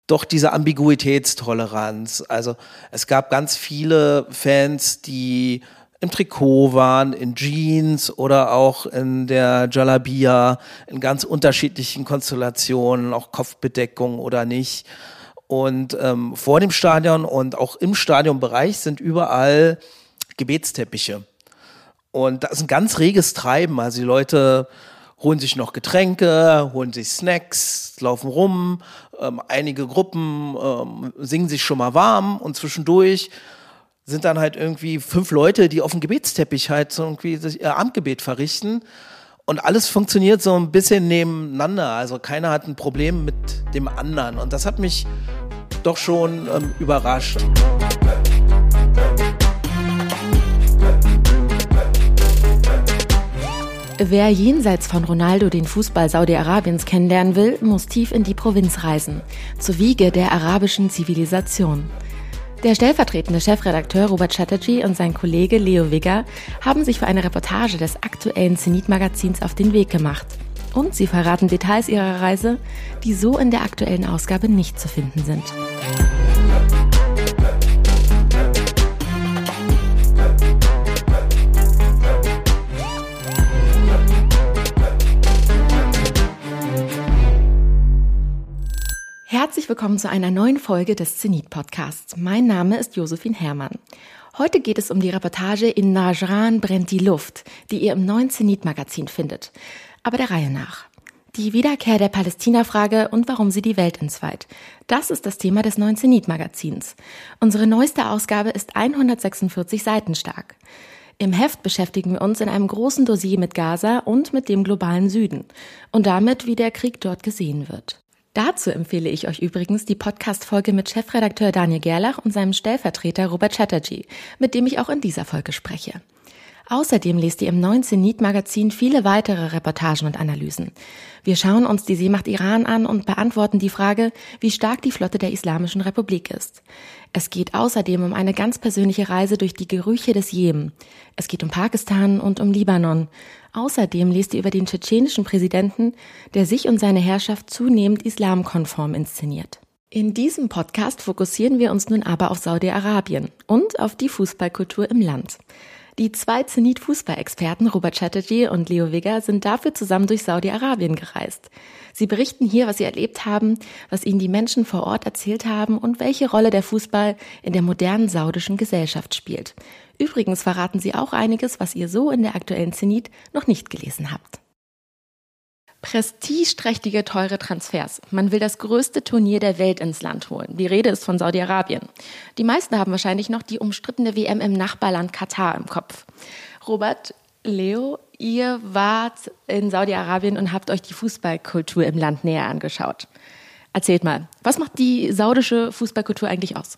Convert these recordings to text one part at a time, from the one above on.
doch diese Ambiguitätstoleranz. Also es gab ganz viele Fans, die im Trikot waren, in Jeans oder auch in der Jalabia, in ganz unterschiedlichen Konstellationen, auch Kopfbedeckung oder nicht. Und vor dem Stadion und auch im Stadionbereich sind überall Gebetsteppiche. Und das ist ein ganz reges Treiben. Also die Leute holen sich noch Getränke, holen sich Snacks, laufen rum. Einige Gruppen singen sich schon mal warm und zwischendurch sind dann halt irgendwie 5 Leute, die auf dem Gebetsteppich halt so irgendwie ihr Abendgebet verrichten. Und alles funktioniert so ein bisschen nebeneinander. Also keiner hat ein Problem mit dem anderen. Und das hat mich doch schon überrascht. Wer jenseits von Ronaldo den Fußball Saudi-Arabiens kennenlernen will, muss tief in die Provinz reisen, zur Wiege der arabischen Zivilisation. Der stellvertretende Chefredakteur Robert Chatterjee und sein Kollege Leo Wigger haben sich für eine Reportage des aktuellen Zenit-Magazins auf den Weg gemacht. Und sie verraten Details ihrer Reise, die so in der aktuellen Ausgabe nicht zu finden sind. Herzlich willkommen zu einer neuen Folge des Zenit-Podcasts. Mein Name ist Josephine Herrmann. Heute geht es um die Reportage In Najran brennt die Luft, die ihr im neuen Zenit-Magazin findet. Aber der Reihe nach. Die Wiederkehr der Palästina-Frage und warum sie die Welt entzweit. Das ist das Thema des neuen Zenit-Magazins. Unsere neueste Ausgabe ist 146 Seiten stark. Im Heft beschäftigen wir uns in einem großen Dossier mit Gaza und mit dem globalen Süden und damit, wie der Krieg dort gesehen wird. Dazu empfehle ich euch übrigens die Podcast-Folge mit Chefredakteur Daniel Gerlach und seinem Stellvertreter Robert Chatterjee, mit dem ich auch in dieser Folge spreche. Außerdem lest ihr im neuen Zenit-Magazin viele weitere Reportagen und Analysen. Wir schauen uns die Seemacht Iran an und beantworten die Frage, wie stark die Flotte der Islamischen Republik ist. Es geht außerdem um eine ganz persönliche Reise durch die Gerüche des Jemen. Es geht um Pakistan und um Libanon. Außerdem lest ihr über den tschetschenischen Präsidenten, der sich und seine Herrschaft zunehmend islamkonform inszeniert. In diesem Podcast fokussieren wir uns nun aber auf Saudi-Arabien und auf die Fußballkultur im Land. Die 2 Zenit-Fußballexperten Robert Chatterjee und Leo Wigger sind dafür zusammen durch Saudi-Arabien gereist. Sie berichten hier, was sie erlebt haben, was ihnen die Menschen vor Ort erzählt haben und welche Rolle der Fußball in der modernen saudischen Gesellschaft spielt. Übrigens verraten sie auch einiges, was ihr so in der aktuellen Zenit noch nicht gelesen habt. Prestigeträchtige, teure Transfers. Man will das größte Turnier der Welt ins Land holen. Die Rede ist von Saudi-Arabien. Die meisten haben wahrscheinlich noch die umstrittene WM im Nachbarland Katar im Kopf. Robert, Leo, ihr wart in Saudi-Arabien und habt euch die Fußballkultur im Land näher angeschaut. Erzählt mal, was macht die saudische Fußballkultur eigentlich aus?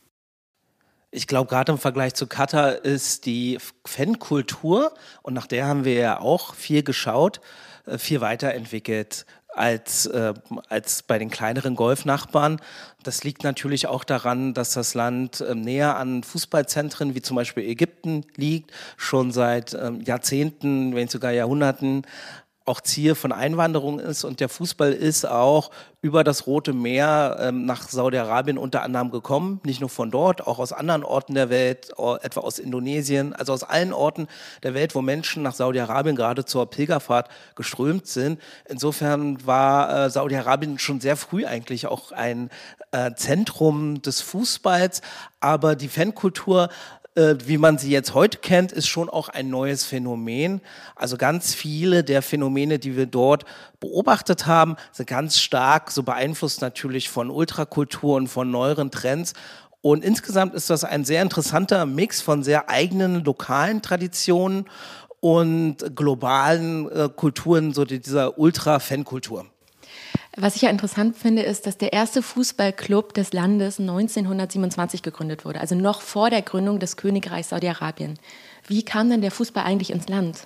Ich glaube, gerade im Vergleich zu Katar ist die Fankultur, und nach der haben wir ja auch viel geschaut, viel weiterentwickelt als bei den kleineren Golfnachbarn. Das liegt natürlich auch daran, dass das Land näher an Fußballzentren wie zum Beispiel Ägypten liegt, schon seit Jahrzehnten, wenn nicht sogar Jahrhunderten auch Ziel von Einwanderung ist, und der Fußball ist auch über das Rote Meer nach Saudi-Arabien unter anderem gekommen, nicht nur von dort, auch aus anderen Orten der Welt, etwa aus Indonesien, also aus allen Orten der Welt, wo Menschen nach Saudi-Arabien gerade zur Pilgerfahrt geströmt sind. Insofern war Saudi-Arabien schon sehr früh eigentlich auch ein Zentrum des Fußballs, aber die Fankultur, wie man sie jetzt heute kennt, ist schon auch ein neues Phänomen. Also ganz viele der Phänomene, die wir dort beobachtet haben, sind ganz stark so beeinflusst natürlich von Ultrakultur und von neueren Trends. Und insgesamt ist das ein sehr interessanter Mix von sehr eigenen lokalen Traditionen und globalen Kulturen, so dieser Ultra-Fankultur. Was ich ja interessant finde, ist, dass der erste Fußballclub des Landes 1927 gegründet wurde, also noch vor der Gründung des Königreichs Saudi-Arabien. Wie kam denn der Fußball eigentlich ins Land?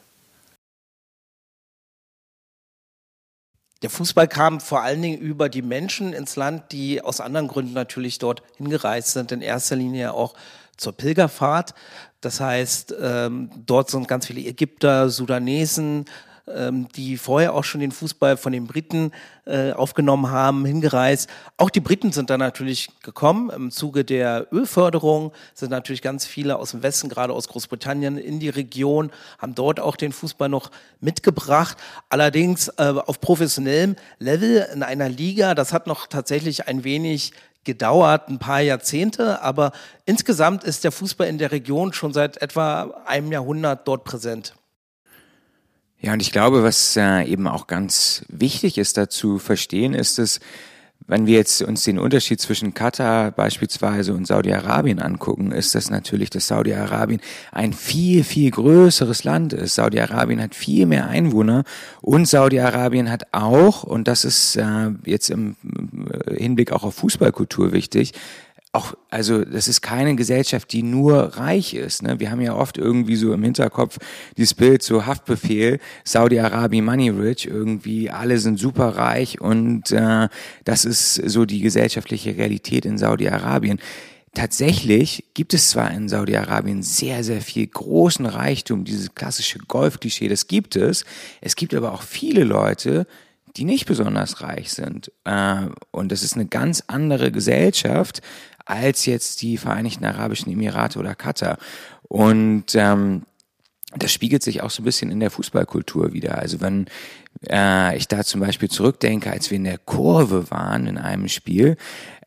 Der Fußball kam vor allen Dingen über die Menschen ins Land, die aus anderen Gründen natürlich dort hingereist sind, in erster Linie auch zur Pilgerfahrt. Das heißt, dort sind ganz viele Ägypter, Sudanesen, die vorher auch schon den Fußball von den Briten aufgenommen haben, hingereist. Auch die Briten sind dann natürlich gekommen. Im Zuge der Ölförderung sind natürlich ganz viele aus dem Westen, gerade aus Großbritannien, in die Region, haben dort auch den Fußball noch mitgebracht. Allerdings auf professionellem Level in einer Liga, das hat noch tatsächlich ein wenig gedauert, ein paar Jahrzehnte, aber insgesamt ist der Fußball in der Region schon seit etwa einem Jahrhundert dort präsent. Ja, und ich glaube, was eben auch ganz wichtig ist dazu verstehen, ist es, wenn wir jetzt uns den Unterschied zwischen Katar beispielsweise und Saudi-Arabien angucken, ist das natürlich, dass Saudi-Arabien ein viel, viel größeres Land ist. Saudi-Arabien hat viel mehr Einwohner und Saudi-Arabien hat auch, und das ist jetzt im Hinblick auch auf Fußballkultur wichtig, auch, also das ist keine Gesellschaft, die nur reich ist. Ne? Wir haben ja oft irgendwie so im Hinterkopf dieses Bild, so Haftbefehl, Saudi-Arabien Money Rich, irgendwie alle sind super reich und das ist so die gesellschaftliche Realität in Saudi-Arabien. Tatsächlich gibt es zwar in Saudi-Arabien sehr, sehr viel großen Reichtum, dieses klassische Golf-Klischee, das gibt es. Es gibt aber auch viele Leute, die nicht besonders reich sind. Und das ist eine ganz andere Gesellschaft als jetzt die Vereinigten Arabischen Emirate oder Katar. Und das spiegelt sich auch so ein bisschen in der Fußballkultur wieder. Also wenn ich da zum Beispiel zurückdenke, als wir in der Kurve waren in einem Spiel,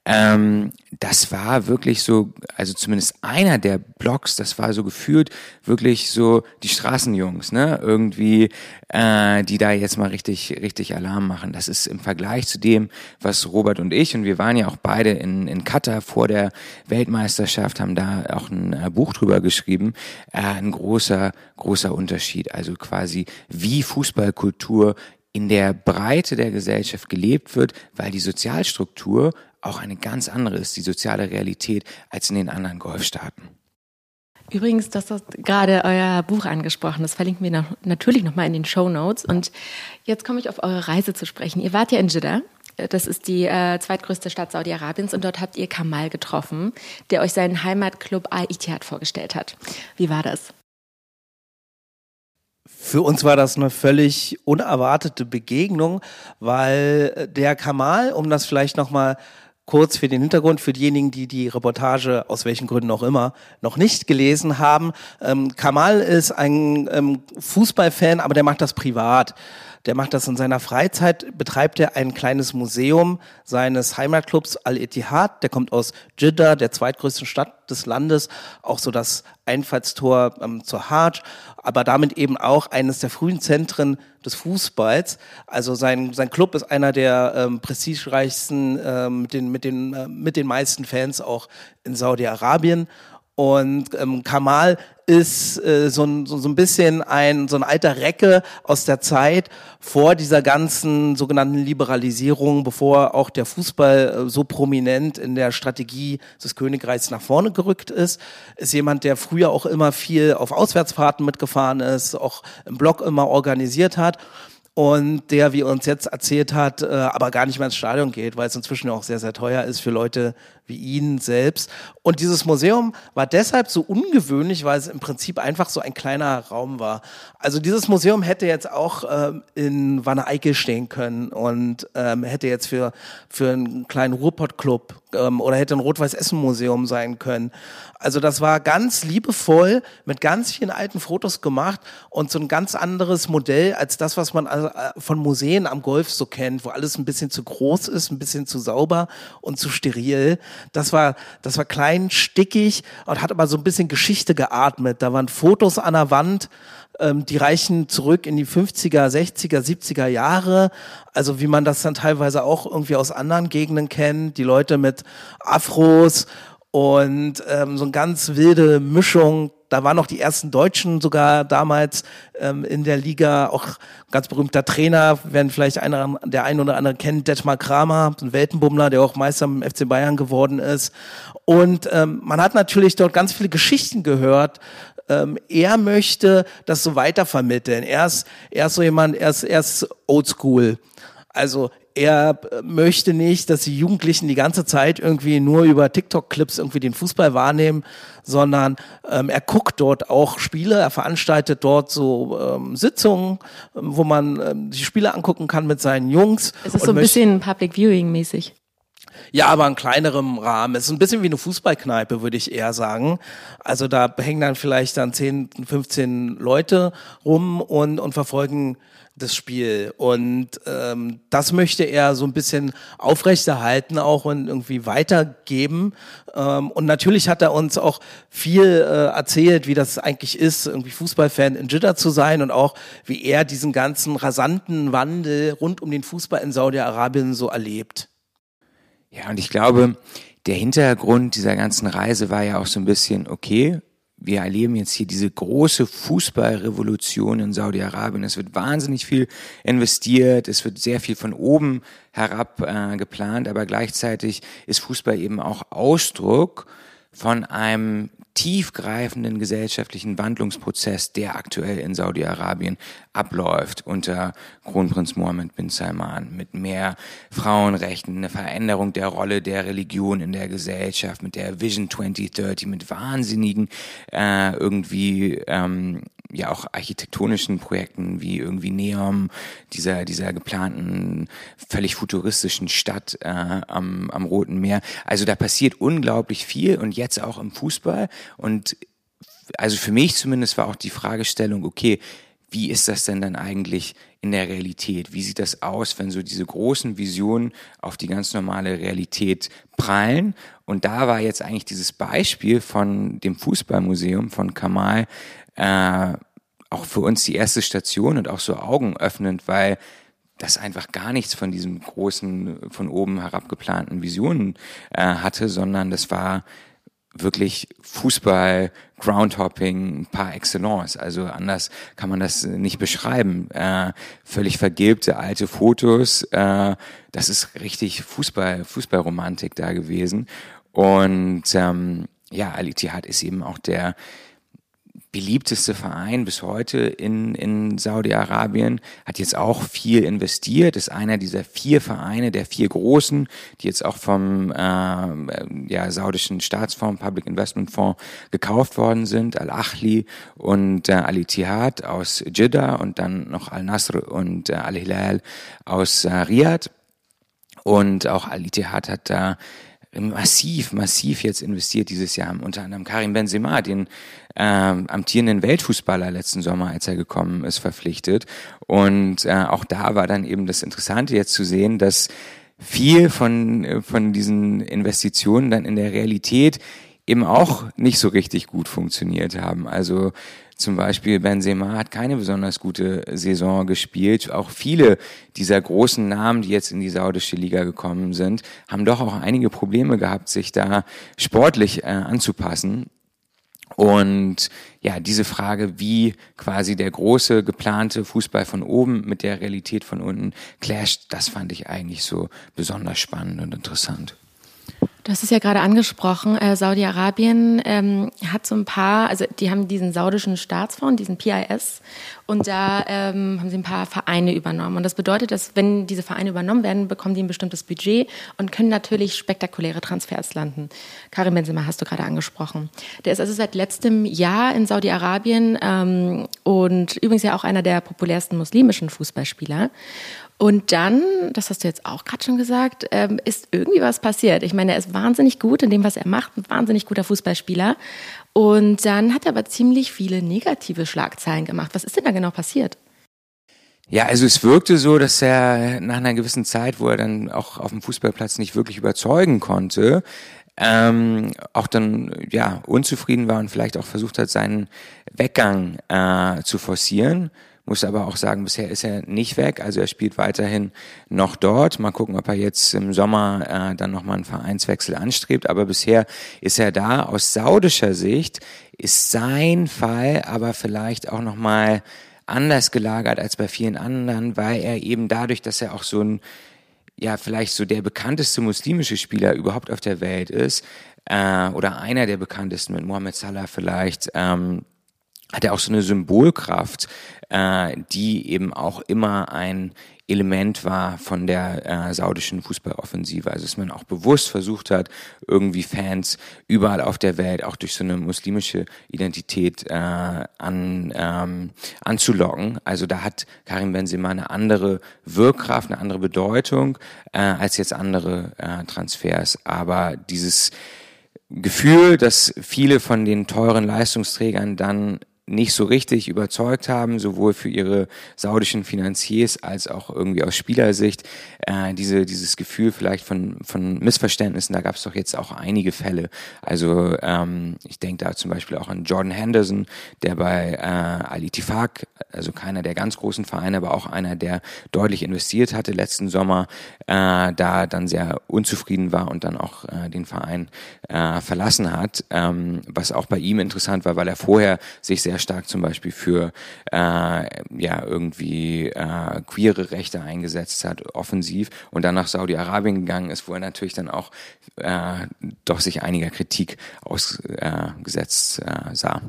das war wirklich so, also zumindest einer der Blocks, das war so gefühlt wirklich so die Straßenjungs, ne, irgendwie, die da jetzt mal richtig Alarm machen. Das ist im Vergleich zu dem, was Robert und ich, und wir waren ja auch beide in Katar vor der Weltmeisterschaft, haben da auch ein Buch drüber geschrieben, ein großer Unterschied. Also quasi wie Fußballkultur in der Breite der Gesellschaft gelebt wird, weil die Sozialstruktur auch eine ganz andere ist, die soziale Realität, als in den anderen Golfstaaten. Übrigens, du hast gerade euer Buch angesprochen, das verlinken wir natürlich nochmal in den Shownotes. Und jetzt komme ich auf eure Reise zu sprechen. Ihr wart ja in Jeddah, das ist die zweitgrößte Stadt Saudi-Arabiens, und dort habt ihr Kamal getroffen, der euch seinen Heimatclub Al-Ittihad vorgestellt hat. Wie war das? Für uns war das eine völlig unerwartete Begegnung, weil der Kamal, um das vielleicht nochmal kurz für den Hintergrund, für diejenigen, die die Reportage aus welchen Gründen auch immer noch nicht gelesen haben. Kamal ist ein Fußballfan, aber der macht das privat. Der macht das in seiner Freizeit, betreibt er ein kleines Museum seines Heimatclubs Al-Ittihad. Der kommt aus Jeddah, der zweitgrößten Stadt des Landes, auch so das Einfallstor zur Hadsch, aber damit eben auch eines der frühen Zentren des Fußballs. Also sein Club ist einer der prestigereichsten mit den meisten Fans auch in Saudi-Arabien. Und Kamal ist so ein bisschen so ein alter Recke aus der Zeit vor dieser ganzen sogenannten Liberalisierung, bevor auch der Fußball so prominent in der Strategie des Königreichs nach vorne gerückt ist. Ist jemand, der früher auch immer viel auf Auswärtsfahrten mitgefahren ist, auch im Block immer organisiert hat. Und der, wie er uns jetzt erzählt hat, aber gar nicht mehr ins Stadion geht, weil es inzwischen auch sehr, sehr teuer ist für Leute wie ihn selbst. Und dieses Museum war deshalb so ungewöhnlich, weil es im Prinzip einfach so ein kleiner Raum war. Also dieses Museum hätte jetzt auch in Wanne-Eickel stehen können und hätte jetzt für einen kleinen Ruhrpott-Club oder hätte ein Rot-Weiß-Essen-Museum sein können. Also das war ganz liebevoll mit ganz vielen alten Fotos gemacht und so ein ganz anderes Modell als das, was man von Museen am Golf so kennt, wo alles ein bisschen zu groß ist, ein bisschen zu sauber und zu steril. Das war klein, stickig und hat aber so ein bisschen Geschichte geatmet. Da waren Fotos an der Wand, die reichen zurück in die 50er, 60er, 70er Jahre. Also wie man das dann teilweise auch irgendwie aus anderen Gegenden kennt. Die Leute mit Afros und so eine ganz wilde Mischung. Da waren noch die ersten Deutschen sogar damals in der Liga, auch ein ganz berühmter Trainer, werden vielleicht der ein oder andere kennt, Detmar Kramer, ein Weltenbummler, der auch Meister im FC Bayern geworden ist. Und man hat natürlich dort ganz viele Geschichten gehört. Er möchte das so weitervermitteln. Er ist so jemand, er ist oldschool. Also er möchte nicht, dass die Jugendlichen die ganze Zeit irgendwie nur über TikTok-Clips irgendwie den Fußball wahrnehmen, sondern er guckt dort auch Spiele, er veranstaltet dort so Sitzungen, wo man die Spiele angucken kann mit seinen Jungs. Es ist so ein bisschen Public Viewing mäßig. Ja, aber in kleinerem Rahmen. Es ist ein bisschen wie eine Fußballkneipe, würde ich eher sagen. Also da hängen dann vielleicht 10, 15 Leute rum und verfolgen das Spiel. Und das möchte er so ein bisschen aufrechterhalten auch und irgendwie weitergeben. Und natürlich hat er uns auch viel erzählt, wie das eigentlich ist, irgendwie Fußballfan in Jeddah zu sein und auch wie er diesen ganzen rasanten Wandel rund um den Fußball in Saudi-Arabien so erlebt. Ja, und ich glaube, der Hintergrund dieser ganzen Reise war ja auch so ein bisschen, okay, wir erleben jetzt hier diese große Fußballrevolution in Saudi-Arabien. Es wird wahnsinnig viel investiert, es wird sehr viel von oben herab geplant, aber gleichzeitig ist Fußball eben auch Ausdruck von einem tiefgreifenden gesellschaftlichen Wandlungsprozess, der aktuell in Saudi-Arabien abläuft unter Kronprinz Mohammed bin Salman, mit mehr Frauenrechten, eine Veränderung der Rolle der Religion in der Gesellschaft, mit der Vision 2030, mit wahnsinnigen ja auch architektonischen Projekten wie irgendwie Neom, dieser geplanten völlig futuristischen Stadt am Roten Meer. Also da passiert unglaublich viel und jetzt auch im Fußball. Und also für mich zumindest war auch die Fragestellung, okay, wie ist das denn dann eigentlich in der Realität? Wie sieht das aus, wenn so diese großen Visionen auf die ganz normale Realität prallen? Und da war jetzt eigentlich dieses Beispiel von dem Fußballmuseum von Kamal auch für uns die erste Station und auch so augenöffnend, weil das einfach gar nichts von diesem großen, von oben herab geplanten Visionen hatte, sondern das war wirklich Fußball, Groundhopping par excellence. Also anders kann man das nicht beschreiben. Völlig vergilbte alte Fotos. Das ist richtig Fußballromantik da gewesen. Und ja, Al-Ittihad ist eben auch der beliebteste Verein bis heute in Saudi-Arabien, hat jetzt auch viel investiert, ist einer dieser 4 Vereine, der 4 großen, die jetzt auch vom saudischen Staatsfonds, Public Investment Fonds gekauft worden sind, Al-Ahli und Al-Ittihad aus Jeddah und dann noch Al-Nasr und Al-Hilal aus Riyadh. Und auch Al-Ittihad hat da massiv jetzt investiert dieses Jahr, unter anderem Karim Benzema, den amtierenden Weltfußballer letzten Sommer, als er gekommen ist, verpflichtet. Und auch da war dann eben das Interessante jetzt zu sehen, dass viel von diesen Investitionen dann in der Realität eben auch nicht so richtig gut funktioniert haben. Also zum Beispiel Benzema hat keine besonders gute Saison gespielt. Auch viele dieser großen Namen, die jetzt in die saudische Liga gekommen sind, haben doch auch einige Probleme gehabt, sich da sportlich anzupassen. Und ja, diese Frage, wie quasi der große geplante Fußball von oben mit der Realität von unten clasht, das fand ich eigentlich so besonders spannend und interessant. Du hast es ja gerade angesprochen, Saudi-Arabien hat so ein paar, also die haben diesen saudischen Staatsfonds, diesen PIS, und da haben sie ein paar Vereine übernommen. Und das bedeutet, dass wenn diese Vereine übernommen werden, bekommen die ein bestimmtes Budget und können natürlich spektakuläre Transfers landen. Karim Benzema hast du gerade angesprochen. Der ist also seit letztem Jahr in Saudi-Arabien und übrigens ja auch einer der populärsten muslimischen Fußballspieler. Und dann, das hast du jetzt auch gerade schon gesagt, ist irgendwie was passiert. Ich meine, er ist wahnsinnig gut in dem, was er macht, ein wahnsinnig guter Fußballspieler. Und dann hat er aber ziemlich viele negative Schlagzeilen gemacht. Was ist denn da genau passiert? Ja, also es wirkte so, dass er nach einer gewissen Zeit, wo er dann auch auf dem Fußballplatz nicht wirklich überzeugen konnte, auch dann ja unzufrieden war und vielleicht auch versucht hat, seinen Weggang zu forcieren. Muss aber auch sagen, bisher ist er nicht weg, also er spielt weiterhin noch dort. Mal gucken, ob er jetzt im Sommer dann nochmal einen Vereinswechsel anstrebt, aber bisher ist er da. Aus saudischer Sicht ist sein Fall aber vielleicht auch nochmal anders gelagert als bei vielen anderen, weil er eben dadurch, dass er auch so ein, ja vielleicht so der bekannteste muslimische Spieler überhaupt auf der Welt ist, oder einer der bekanntesten mit Mohammed Salah vielleicht, hat er auch so eine Symbolkraft, die eben auch immer ein Element war von der saudischen Fußballoffensive. Also dass man auch bewusst versucht hat, irgendwie Fans überall auf der Welt auch durch so eine muslimische Identität anzulocken. Also da hat Karim Benzema eine andere Wirkkraft, eine andere Bedeutung als jetzt andere Transfers. Aber dieses Gefühl, dass viele von den teuren Leistungsträgern dann nicht so richtig überzeugt haben, sowohl für ihre saudischen Finanziers als auch irgendwie aus Spielersicht. Dieses Gefühl vielleicht von Missverständnissen, da gab es doch jetzt auch einige Fälle. Also ich denke da zum Beispiel auch an Jordan Henderson, der bei Al-Ittifaq, also keiner der ganz großen Vereine, aber auch einer, der deutlich investiert hatte letzten Sommer, da dann sehr unzufrieden war und dann auch den Verein verlassen hat. Was auch bei ihm interessant war, weil er vorher sich sehr stark zum Beispiel für irgendwie queere Rechte eingesetzt hat, offensiv, und dann nach Saudi-Arabien gegangen ist, wo er natürlich dann auch doch sich einiger Kritik ausgesetzt sah.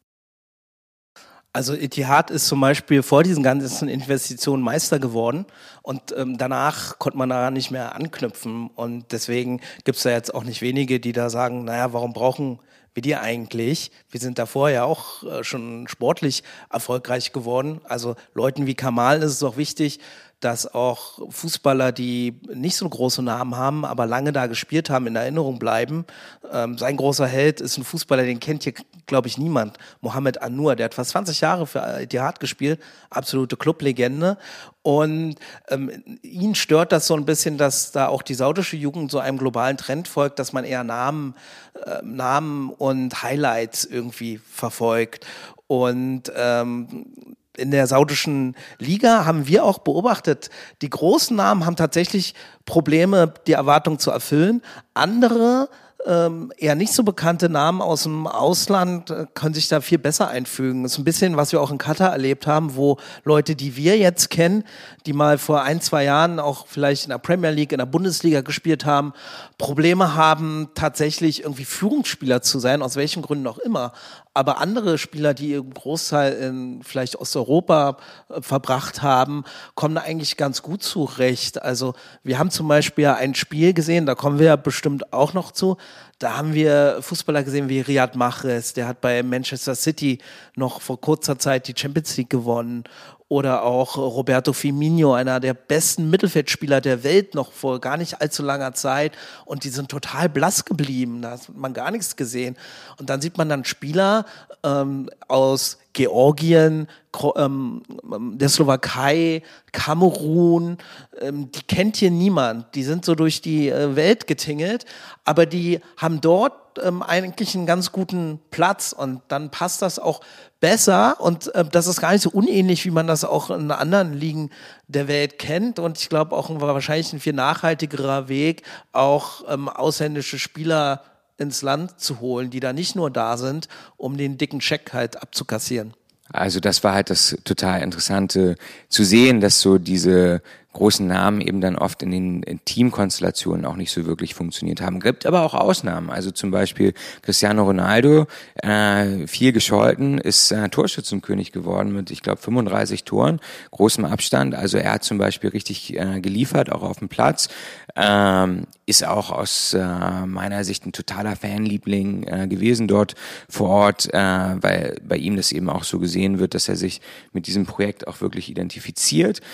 Also Etihad ist zum Beispiel vor diesen ganzen Investitionen Meister geworden und danach konnte man da nicht mehr anknüpfen, und deswegen gibt es da jetzt auch nicht wenige, die da sagen, naja, warum brauchen wir die eigentlich? Wir sind davor ja auch schon sportlich erfolgreich geworden. Also Leuten wie Kamal ist es auch wichtig, dass auch Fußballer, die nicht so große Namen haben, aber lange da gespielt haben, in Erinnerung bleiben. Sein großer Held ist ein Fußballer, den kennt hier, glaube ich, niemand. Mohamed An-Nour, der hat fast 20 Jahre für Al-Ittihad gespielt, absolute Clublegende. Und ihn stört das so ein bisschen, dass da auch die saudische Jugend so einem globalen Trend folgt, dass man eher Namen und Highlights irgendwie verfolgt. Und in der saudischen Liga haben wir auch beobachtet, die großen Namen haben tatsächlich Probleme, die Erwartung zu erfüllen. Andere, eher nicht so bekannte Namen aus dem Ausland können sich da viel besser einfügen. Das ist ein bisschen, was wir auch in Katar erlebt haben, wo Leute, die wir jetzt kennen, die mal vor 1-2 Jahren auch vielleicht in der Premier League, in der Bundesliga gespielt haben, Probleme haben, tatsächlich irgendwie Führungsspieler zu sein, aus welchen Gründen auch immer. Aber andere Spieler, die ihren Großteil in vielleicht Osteuropa verbracht haben, kommen da eigentlich ganz gut zurecht. Also wir haben zum Beispiel ein Spiel gesehen, da kommen wir ja bestimmt auch noch zu. Da haben wir Fußballer gesehen wie Riyad Mahrez, der hat bei Manchester City noch vor kurzer Zeit die Champions League gewonnen. Oder auch Roberto Firmino, einer der besten Mittelfeldspieler der Welt, noch vor gar nicht allzu langer Zeit. Und die sind total blass geblieben. Da hat man gar nichts gesehen. Und dann sieht man dann Spieler aus Georgien, der Slowakei, Kamerun, die kennt hier niemand. Die sind so durch die Welt getingelt, aber die haben dort eigentlich einen ganz guten Platz, und dann passt das auch besser, und das ist gar nicht so unähnlich, wie man das auch in anderen Ligen der Welt kennt, und ich glaube auch wahrscheinlich ein viel nachhaltigerer Weg, auch ausländische Spieler ins Land zu holen, die da nicht nur da sind, um den dicken Scheck halt abzukassieren. Also das war halt das total Interessante zu sehen, dass so diese großen Namen eben dann oft in den Teamkonstellationen auch nicht so wirklich funktioniert haben. Gibt aber auch Ausnahmen. Also zum Beispiel Cristiano Ronaldo, viel gescholten, ist Torschützenkönig geworden mit, ich glaube, 35 Toren, großem Abstand. Also er hat zum Beispiel richtig geliefert, auch auf dem Platz. Ist auch aus meiner Sicht ein totaler Fanliebling gewesen dort vor Ort, weil bei ihm das eben auch so gesehen wird, dass er sich mit diesem Projekt auch wirklich identifiziert.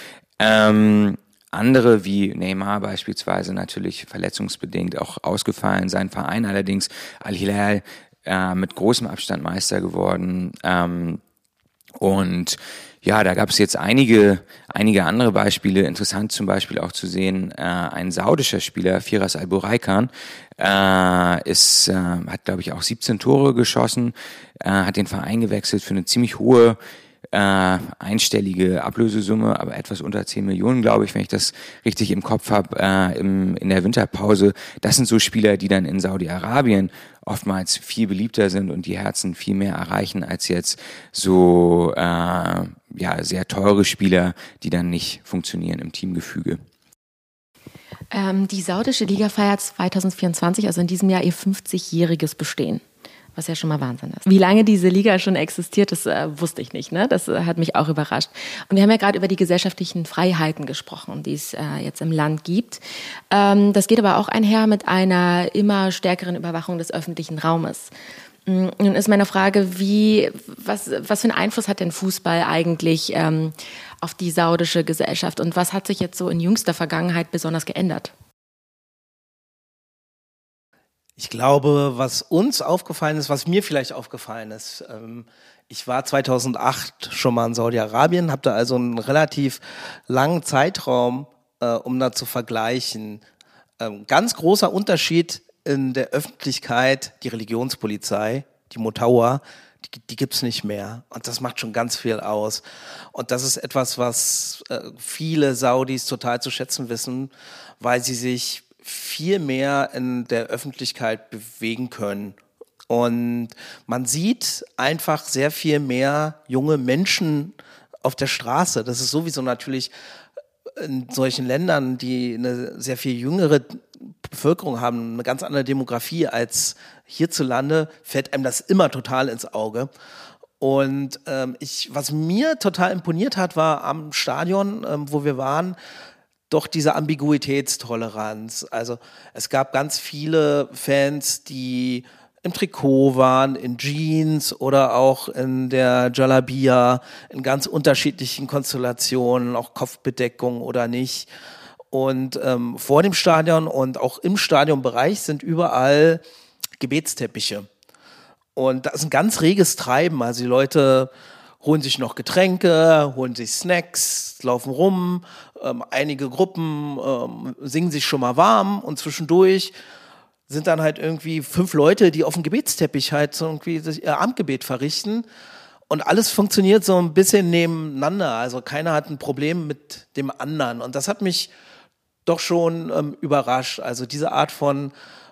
Andere wie Neymar beispielsweise natürlich verletzungsbedingt auch ausgefallen. Sein Verein allerdings, Al-Hilal, mit großem Abstand Meister geworden. Und ja, da gab es jetzt einige andere Beispiele. Interessant zum Beispiel auch zu sehen, ein saudischer Spieler, Firas Al-Buraikan, hat glaube ich auch 17 Tore geschossen, hat den Verein gewechselt für eine ziemlich hohe einstellige Ablösesumme, aber etwas unter 10 Millionen, glaube ich, wenn ich das richtig im Kopf habe, in der Winterpause. Das sind so Spieler, die dann in Saudi-Arabien oftmals viel beliebter sind und die Herzen viel mehr erreichen als jetzt so sehr teure Spieler, die dann nicht funktionieren im Teamgefüge. Die saudische Liga feiert 2024, also in diesem Jahr, ihr 50-jähriges Bestehen. was ja schon mal Wahnsinn ist. Wie lange diese Liga schon existiert, das wusste ich nicht, ne? Das hat mich auch überrascht. Und wir haben ja gerade über die gesellschaftlichen Freiheiten gesprochen, die es jetzt im Land gibt. Das geht aber auch einher mit einer immer stärkeren Überwachung des öffentlichen Raumes. Nun ist meine Frage, was für einen Einfluss hat denn Fußball eigentlich auf die saudische Gesellschaft und was hat sich jetzt so in jüngster Vergangenheit besonders geändert? Ich glaube, was uns aufgefallen ist, was mir vielleicht aufgefallen ist, ich war 2008 schon mal in Saudi-Arabien, habe da also einen relativ langen Zeitraum, um da zu vergleichen. Ganz großer Unterschied in der Öffentlichkeit, die Religionspolizei, die Motawa, die gibt's nicht mehr. Und das macht schon ganz viel aus. Und das ist etwas, was viele Saudis total zu schätzen wissen, weil sie sich viel mehr in der Öffentlichkeit bewegen können. Und man sieht einfach sehr viel mehr junge Menschen auf der Straße. Das ist sowieso natürlich in solchen Ländern, die eine sehr viel jüngere Bevölkerung haben, eine ganz andere Demografie als hierzulande, fällt einem das immer total ins Auge. Und was mir total imponiert hat, war am Stadion, wo wir waren, doch diese Ambiguitätstoleranz. Also es gab ganz viele Fans, die im Trikot waren, in Jeans oder auch in der Jalabia, in ganz unterschiedlichen Konstellationen, auch Kopfbedeckung oder nicht. Und vor dem Stadion und auch im Stadionbereich sind überall Gebetsteppiche. Und da ist ein ganz reges Treiben. Also die Leute holen sich noch Getränke, holen sich Snacks, laufen rum. Einige Gruppen singen sich schon mal warm und zwischendurch sind dann halt irgendwie 5 Leute, die auf dem Gebetsteppich halt irgendwie ihr Abendgebet verrichten. Und alles funktioniert so ein bisschen nebeneinander. Also keiner hat ein Problem mit dem anderen. Und das hat mich doch schon überrascht. Also diese Art von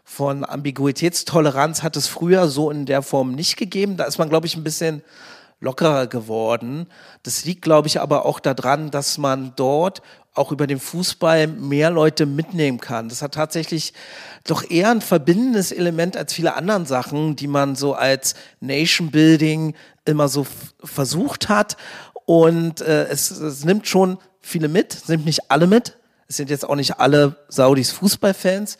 Ambiguitätstoleranz hat es früher so in der Form nicht gegeben. Da ist man, glaube ich, ein bisschen lockerer geworden. Das liegt, glaube ich, aber auch daran, dass man dort auch über den Fußball mehr Leute mitnehmen kann. Das hat tatsächlich doch eher ein verbindendes Element als viele anderen Sachen, die man so als Nation Building immer so versucht hat. Und es nimmt schon viele mit, es nimmt nicht alle mit. Es sind jetzt auch nicht alle Saudis Fußballfans.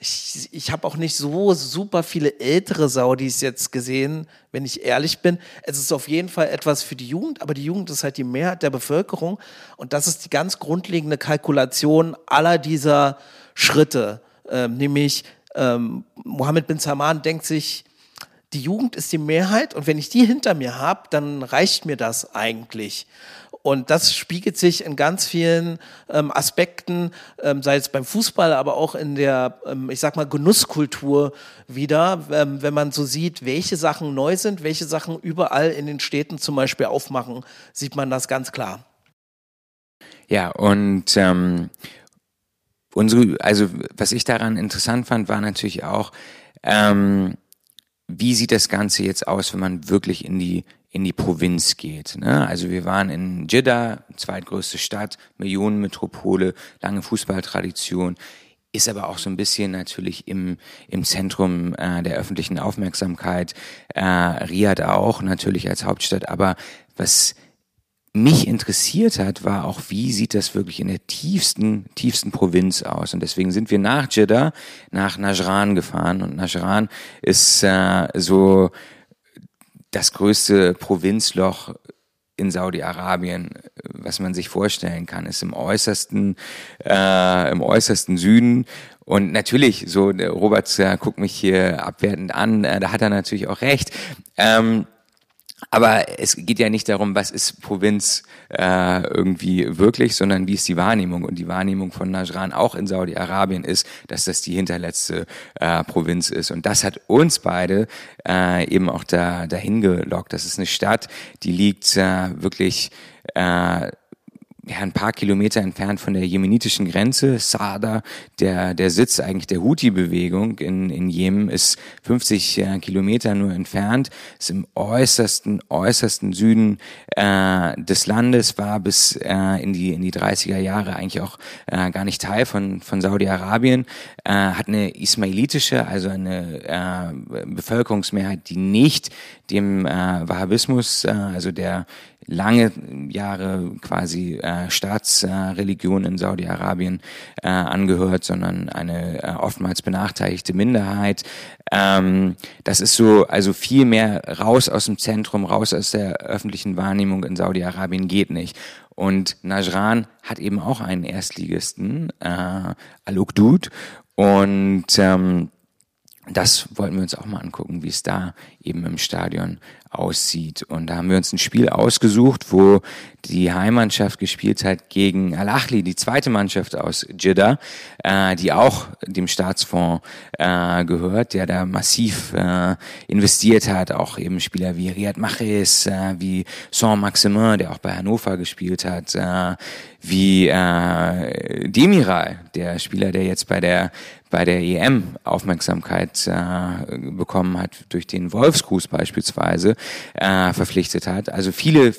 Ich habe auch nicht so super viele ältere Saudis jetzt gesehen, wenn ich ehrlich bin. Es ist auf jeden Fall etwas für die Jugend, aber die Jugend ist halt die Mehrheit der Bevölkerung. Und das ist die ganz grundlegende Kalkulation aller dieser Schritte. Nämlich Mohammed bin Salman denkt sich, die Jugend ist die Mehrheit und wenn ich die hinter mir habe, dann reicht mir das eigentlich. Und das spiegelt sich in ganz vielen Aspekten, sei es beim Fußball, aber auch in der, ich sag mal, Genusskultur wieder, wenn man so sieht, welche Sachen neu sind, welche Sachen überall in den Städten zum Beispiel aufmachen, sieht man das ganz klar. Ja, und also was ich daran interessant fand, war natürlich auch, wie sieht das Ganze jetzt aus, wenn man wirklich in die Provinz geht, ne? Also wir waren in Jeddah, zweitgrößte Stadt, Millionenmetropole, lange Fußballtradition, ist aber auch so ein bisschen natürlich im Zentrum der öffentlichen Aufmerksamkeit, Riyadh auch natürlich als Hauptstadt, aber was mich interessiert hat, war auch, wie sieht das wirklich in der tiefsten Provinz aus? Und deswegen sind wir nach Jeddah, nach Najran gefahren. Und Najran ist so das größte Provinzloch in Saudi-Arabien, was man sich vorstellen kann, ist im äußersten Süden. Und natürlich, so der Robert guckt mich hier abwertend an, da hat er natürlich auch recht. Aber es geht ja nicht darum, was ist Provinz irgendwie wirklich, sondern wie ist die Wahrnehmung. Und die Wahrnehmung von Najran auch in Saudi-Arabien ist, dass das die hinterletzte Provinz ist. Und das hat uns beide eben auch dahin gelockt. Das ist eine Stadt, die liegt wirklich ein paar Kilometer entfernt von der jemenitischen Grenze. Saada, der Sitz eigentlich der Houthi-Bewegung in Jemen, ist 50 Kilometer nur entfernt, ist im äußersten Süden des Landes, war bis in die 30er Jahre eigentlich auch gar nicht Teil von Saudi-Arabien, hat eine ismailitische, also eine Bevölkerungsmehrheit, die nicht dem Wahhabismus, also der lange Jahre quasi Staatsreligion in Saudi-Arabien angehört, sondern eine oftmals benachteiligte Minderheit. Das ist so, also viel mehr raus aus dem Zentrum, raus aus der öffentlichen Wahrnehmung in Saudi-Arabien geht nicht. Und Najran hat eben auch einen Erstligisten, Al-Uqdoud, und das wollten wir uns auch mal angucken, wie es da eben im Stadion aussieht. Und da haben wir uns ein Spiel ausgesucht, wo die Heimmannschaft gespielt hat gegen Al-Ahli, die zweite Mannschaft aus Jeddah, die auch dem Staatsfonds gehört, der da massiv investiert hat. Auch eben Spieler wie Riyad Mahrez, wie Saint-Maximin, der auch bei Hannover gespielt hat, wie Demiral, der Spieler, der jetzt bei der EM Aufmerksamkeit bekommen hat, durch den Wolfsgruß beispielsweise verpflichtet hat. Also viele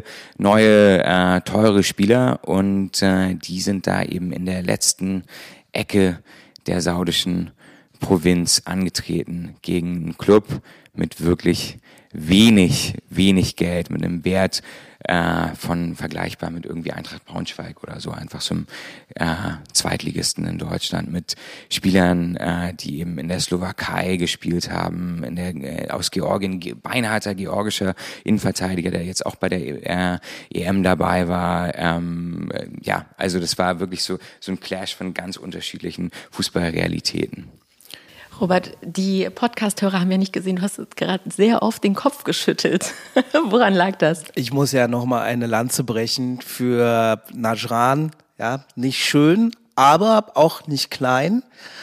neue, teure Spieler, und die sind da eben in der letzten Ecke der saudischen Provinz angetreten gegen einen Club mit wirklich wenig Geld, mit einem Wert von vergleichbar mit irgendwie Eintracht Braunschweig oder so, einfach so einem Zweitligisten in Deutschland, mit Spielern, die eben in der Slowakei gespielt haben, aus Georgien, beinharter georgischer Innenverteidiger, der jetzt auch bei der EM dabei war. Also das war wirklich so ein Clash von ganz unterschiedlichen Fußballrealitäten. Robert, die Podcast-Hörer haben ja nicht gesehen, du hast gerade sehr oft den Kopf geschüttelt. Woran lag das? Ich muss ja nochmal eine Lanze brechen für Najran. Ja, nicht schön, aber auch nicht klein.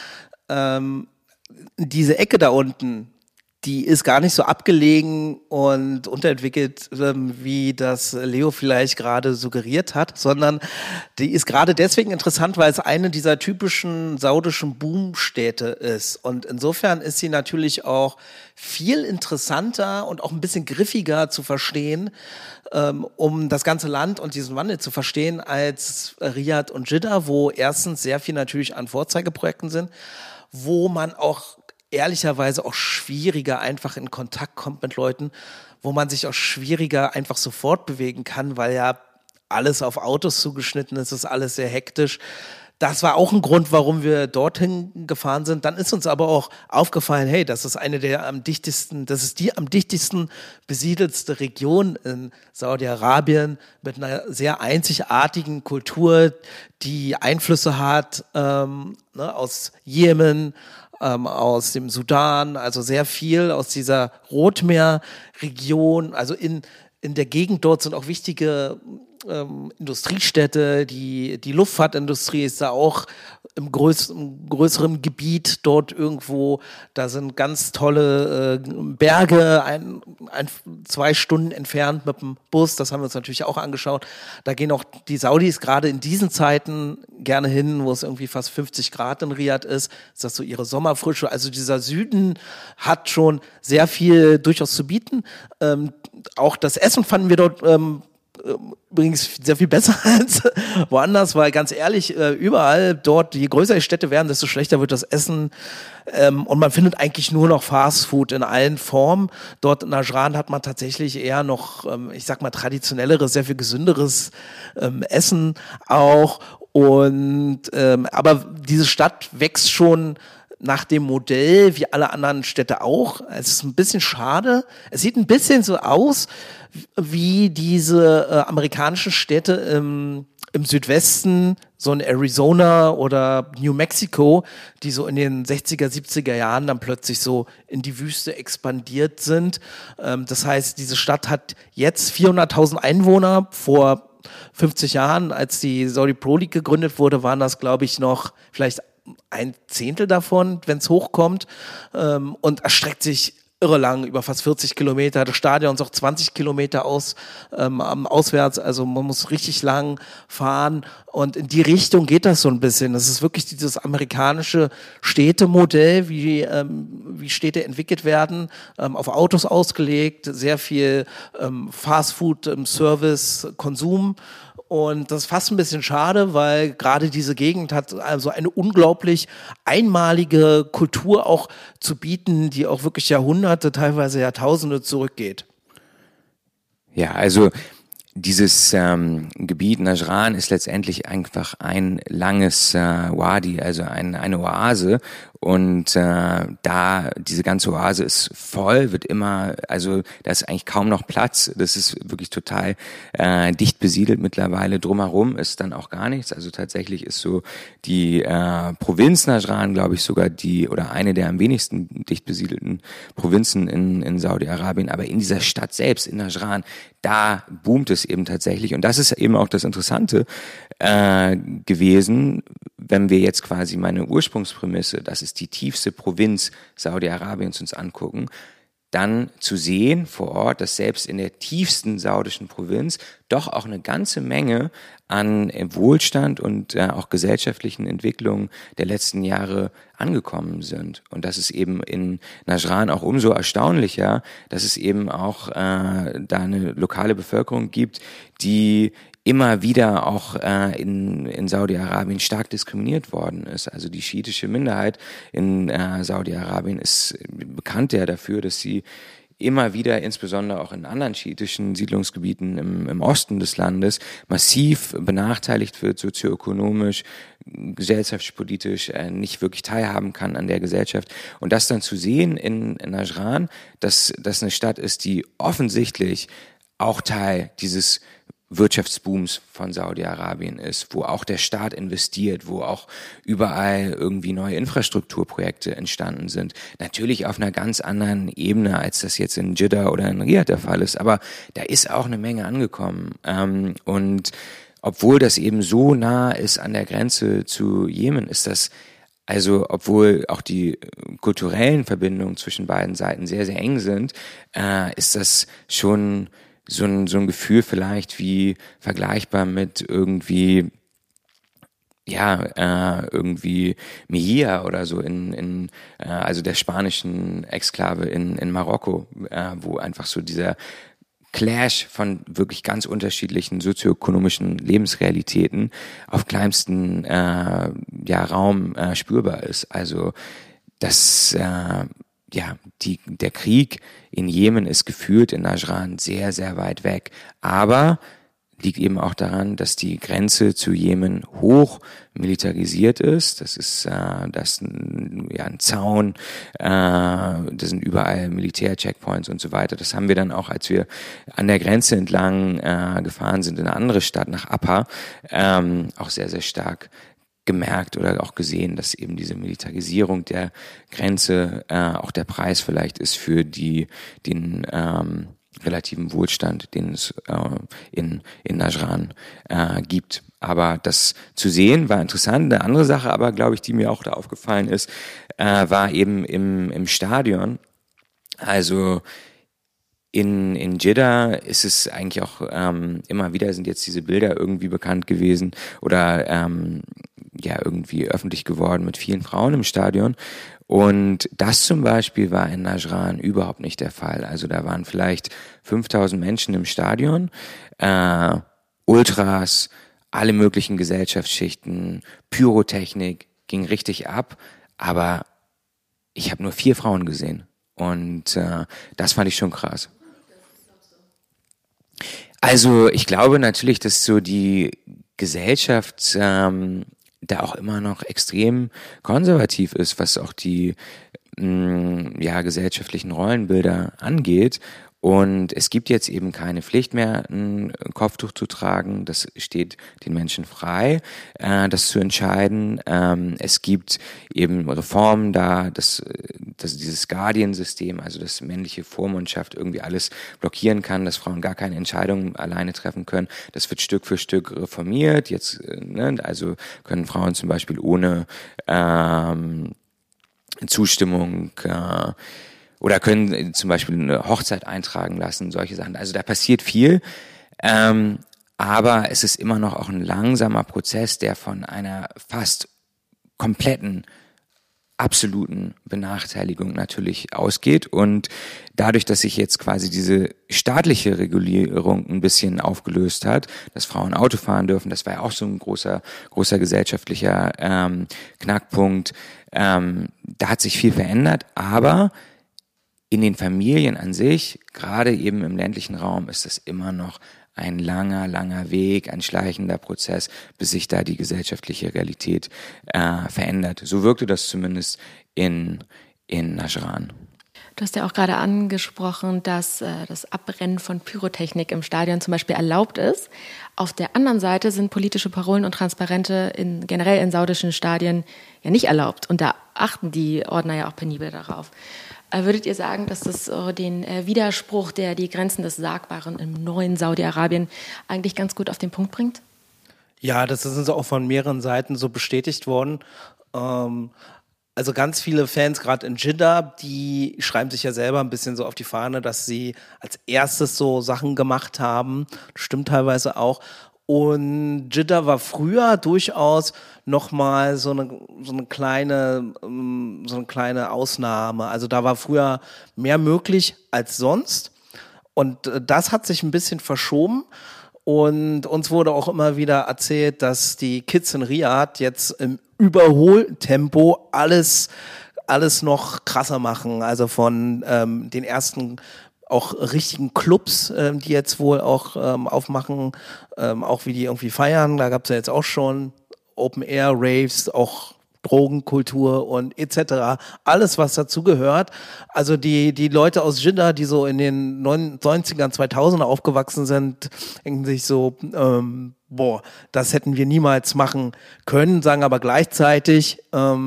Diese Ecke da unten, die ist gar nicht so abgelegen und unterentwickelt, wie das Leo vielleicht gerade suggeriert hat, sondern die ist gerade deswegen interessant, weil es eine dieser typischen saudischen Boomstädte ist. Und insofern ist sie natürlich auch viel interessanter und auch ein bisschen griffiger zu verstehen, um das ganze Land und diesen Wandel zu verstehen, als Riyadh und Jeddah, wo erstens sehr viel natürlich an Vorzeigeprojekten sind, wo man auch ehrlicherweise auch schwieriger einfach in Kontakt kommt mit Leuten, wo man sich auch schwieriger einfach sofort bewegen kann, weil ja alles auf Autos zugeschnitten ist, ist alles sehr hektisch. Das war auch ein Grund, warum wir dorthin gefahren sind. Dann ist uns aber auch aufgefallen, hey, das ist die am dichtigsten besiedelste Region in Saudi-Arabien mit einer sehr einzigartigen Kultur, die Einflüsse hat aus Jemen, aus dem Sudan, also sehr viel aus dieser Rotmeerregion. Also in der Gegend dort sind auch wichtige Industriestädte, die Luftfahrtindustrie ist da auch im größeren Gebiet dort irgendwo. Da sind ganz tolle Berge, 2 Stunden entfernt mit dem Bus. Das haben wir uns natürlich auch angeschaut. Da gehen auch die Saudis gerade in diesen Zeiten gerne hin, wo es irgendwie fast 50 Grad in Riyadh ist. Ist das so ihre Sommerfrische? Also dieser Süden hat schon sehr viel durchaus zu bieten. Auch das Essen fanden wir dort übrigens sehr viel besser als woanders, weil ganz ehrlich, überall dort, je größer die Städte werden, desto schlechter wird das Essen, und man findet eigentlich nur noch Fastfood in allen Formen. Dort in Najran hat man tatsächlich eher noch, ich sag mal, traditionelleres, sehr viel gesünderes Essen auch, und aber diese Stadt wächst schon nach dem Modell wie alle anderen Städte auch. Es ist ein bisschen schade. Es sieht ein bisschen so aus wie diese amerikanischen Städte im Südwesten, so in Arizona oder New Mexico, die so in den 60er, 70er Jahren dann plötzlich so in die Wüste expandiert sind. Das heißt, diese Stadt hat jetzt 400.000 Einwohner. Vor 50 Jahren, als die Saudi Pro League gegründet wurde, waren das, glaube ich, noch vielleicht 1/10 davon, wenn es hochkommt, und erstreckt sich irre lang, über fast 40 Kilometer. Das Stadion ist auch 20 Kilometer auswärts, also man muss richtig lang fahren und in die Richtung geht das so ein bisschen. Das ist wirklich dieses amerikanische Städtemodell, wie Städte entwickelt werden, auf Autos ausgelegt, sehr viel Fastfood, Service, Konsum. Und das ist fast ein bisschen schade, weil gerade diese Gegend hat also eine unglaublich einmalige Kultur auch zu bieten, die auch wirklich Jahrhunderte, teilweise Jahrtausende zurückgeht. Ja, also dieses Gebiet Najran ist letztendlich einfach ein langes Wadi, also eine Oase. Und da diese ganze Oase ist voll, wird immer, also da ist eigentlich kaum noch Platz. Das ist wirklich total dicht besiedelt mittlerweile. Drumherum ist dann auch gar nichts. Also tatsächlich ist so die Provinz Najran, glaube ich, sogar oder eine der am wenigsten dicht besiedelten Provinzen in Saudi-Arabien. Aber in dieser Stadt selbst, in Najran, da boomt es eben tatsächlich. Und das ist eben auch das Interessante gewesen, wenn wir jetzt quasi meine Ursprungsprämisse, das ist die tiefste Provinz Saudi-Arabiens, uns angucken, dann zu sehen vor Ort, dass selbst in der tiefsten saudischen Provinz doch auch eine ganze Menge an Wohlstand und auch gesellschaftlichen Entwicklungen der letzten Jahre angekommen sind. Und das ist eben in Najran auch umso erstaunlicher, dass es eben auch da eine lokale Bevölkerung gibt, die immer wieder auch in Saudi-Arabien stark diskriminiert worden ist. Also die schiitische Minderheit in Saudi-Arabien ist bekannt ja dafür, dass sie immer wieder, insbesondere auch in anderen schiitischen Siedlungsgebieten im Osten des Landes, massiv benachteiligt wird, sozioökonomisch, gesellschaftspolitisch, nicht wirklich teilhaben kann an der Gesellschaft. Und das dann zu sehen in Najran, dass das eine Stadt ist, die offensichtlich auch Teil dieses Wirtschaftsbooms von Saudi-Arabien ist, wo auch der Staat investiert, wo auch überall irgendwie neue Infrastrukturprojekte entstanden sind. Natürlich auf einer ganz anderen Ebene, als das jetzt in Jeddah oder in Riyadh der Fall ist, aber da ist auch eine Menge angekommen. Und obwohl das eben so nah ist an der Grenze zu Jemen, ist das also, obwohl auch die kulturellen Verbindungen zwischen beiden Seiten sehr, sehr eng sind, ist das schon so ein Gefühl vielleicht wie vergleichbar mit irgendwie Melilla oder so also der spanischen Exklave in Marokko, wo einfach so dieser Clash von wirklich ganz unterschiedlichen sozioökonomischen Lebensrealitäten auf kleinstem Raum spürbar ist. Also das der Krieg in Jemen ist geführt in Najran sehr, sehr weit weg. Aber liegt eben auch daran, dass die Grenze zu Jemen hoch militarisiert ist. Das ist ein Zaun, da sind überall Militär-Checkpoints und so weiter. Das haben wir dann auch, als wir an der Grenze entlang gefahren sind in eine andere Stadt, nach Apa, auch sehr, sehr stark gemerkt oder auch gesehen, dass eben diese Militarisierung der Grenze auch der Preis vielleicht ist für den relativen Wohlstand, den es in Najran gibt. Aber das zu sehen war interessant. Eine andere Sache aber, glaube ich, die mir auch da aufgefallen ist, war eben im Stadion. Also in Jeddah ist es eigentlich auch immer wieder sind jetzt diese Bilder irgendwie bekannt gewesen oder irgendwie öffentlich geworden mit vielen Frauen im Stadion. Und das zum Beispiel war in Najran überhaupt nicht der Fall. Also da waren vielleicht 5000 Menschen im Stadion, Ultras, alle möglichen Gesellschaftsschichten, Pyrotechnik, ging richtig ab. Aber ich habe nur 4 Frauen gesehen. Und das fand ich schon krass. Also ich glaube natürlich, dass so die Gesellschaft da auch immer noch extrem konservativ ist, was auch die gesellschaftlichen Rollenbilder angeht. Und es gibt jetzt eben keine Pflicht mehr, ein Kopftuch zu tragen. Das steht den Menschen frei, das zu entscheiden. Es gibt eben Reformen da, dass dieses Guardian-System, also das männliche Vormundschaft irgendwie alles blockieren kann, dass Frauen gar keine Entscheidungen alleine treffen können. Das wird Stück für Stück reformiert. Jetzt, also können Frauen zum Beispiel ohne Zustimmung oder können zum Beispiel eine Hochzeit eintragen lassen, solche Sachen. Also da passiert viel, aber es ist immer noch auch ein langsamer Prozess, der von einer fast kompletten absoluten Benachteiligung natürlich ausgeht. Und dadurch, dass sich jetzt quasi diese staatliche Regulierung ein bisschen aufgelöst hat, dass Frauen Auto fahren dürfen, das war ja auch so ein großer gesellschaftlicher Knackpunkt. Da hat sich viel verändert, aber in den Familien an sich, gerade eben im ländlichen Raum, ist das immer noch ein langer Weg, ein schleichender Prozess, bis sich da die gesellschaftliche Realität verändert. So wirkte das zumindest in Najran. Du hast ja auch gerade angesprochen, dass das Abbrennen von Pyrotechnik im Stadion zum Beispiel erlaubt ist. Auf der anderen Seite sind politische Parolen und Transparente generell in saudischen Stadien ja nicht erlaubt. Und da achten die Ordner ja auch penibel darauf. Würdet ihr sagen, dass das den Widerspruch, der die Grenzen des Sagbaren im neuen Saudi-Arabien eigentlich ganz gut auf den Punkt bringt? Ja, das ist uns auch von mehreren Seiten so bestätigt worden. Also ganz viele Fans, gerade in Jeddah, die schreiben sich ja selber ein bisschen so auf die Fahne, dass sie als erstes so Sachen gemacht haben. Stimmt teilweise auch. Und Jeddah war früher durchaus nochmal so eine kleine Ausnahme. Also da war früher mehr möglich als sonst. Und das hat sich ein bisschen verschoben. Und uns wurde auch immer wieder erzählt, dass die Kids in Riyadh jetzt im Überholtempo alles noch krasser machen. Also von den ersten auch richtigen Clubs, die jetzt wohl auch aufmachen, auch wie die irgendwie feiern. Da gab es ja jetzt auch schon Open-Air-Raves, auch Drogenkultur und etc. Alles, was dazu gehört. Also die Leute aus Jeddah, die so in den 90ern, 2000er aufgewachsen sind, denken sich so, das hätten wir niemals machen können, sagen aber gleichzeitig,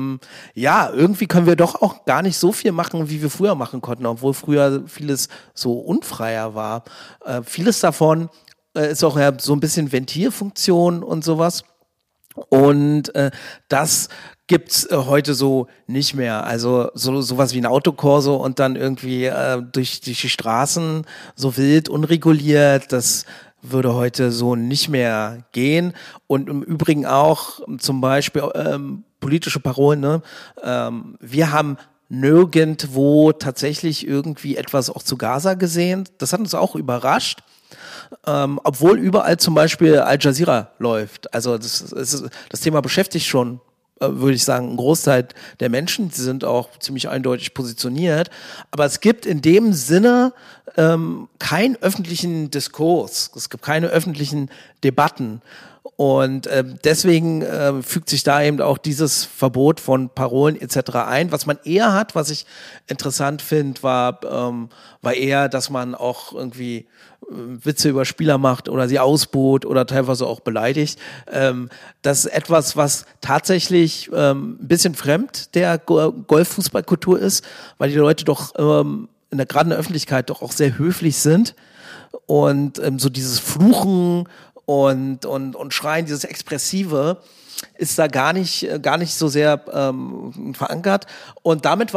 irgendwie können wir doch auch gar nicht so viel machen, wie wir früher machen konnten, obwohl früher vieles so unfreier war. Vieles davon ist auch ja so ein bisschen Ventilfunktion und sowas. Und das gibt's heute so nicht mehr. Also sowas wie ein Autokorso und dann irgendwie durch die Straßen so wild, unreguliert, das würde heute so nicht mehr gehen. Und im Übrigen auch zum Beispiel politische Parolen, ne? Wir haben nirgendwo tatsächlich irgendwie etwas auch zu Gaza gesehen. Das hat uns auch überrascht. Obwohl überall zum Beispiel Al Jazeera läuft. Also das Thema beschäftigt schon, würde ich sagen, einen Großteil der Menschen. Sie sind auch ziemlich eindeutig positioniert. Aber es gibt in dem Sinne keinen öffentlichen Diskurs. Es gibt keine öffentlichen Debatten. Und deswegen fügt sich da eben auch dieses Verbot von Parolen etc. ein. Was man eher hat, was ich interessant finde, war eher, dass man auch irgendwie Witze über Spieler macht oder sie ausbuht oder teilweise auch beleidigt. Das ist etwas, was tatsächlich ein bisschen fremd der Golffußballkultur ist, weil die Leute doch gerade in der Öffentlichkeit doch auch sehr höflich sind und so dieses Fluchen und Schreien, dieses Expressive ist da gar nicht so sehr verankert. Und damit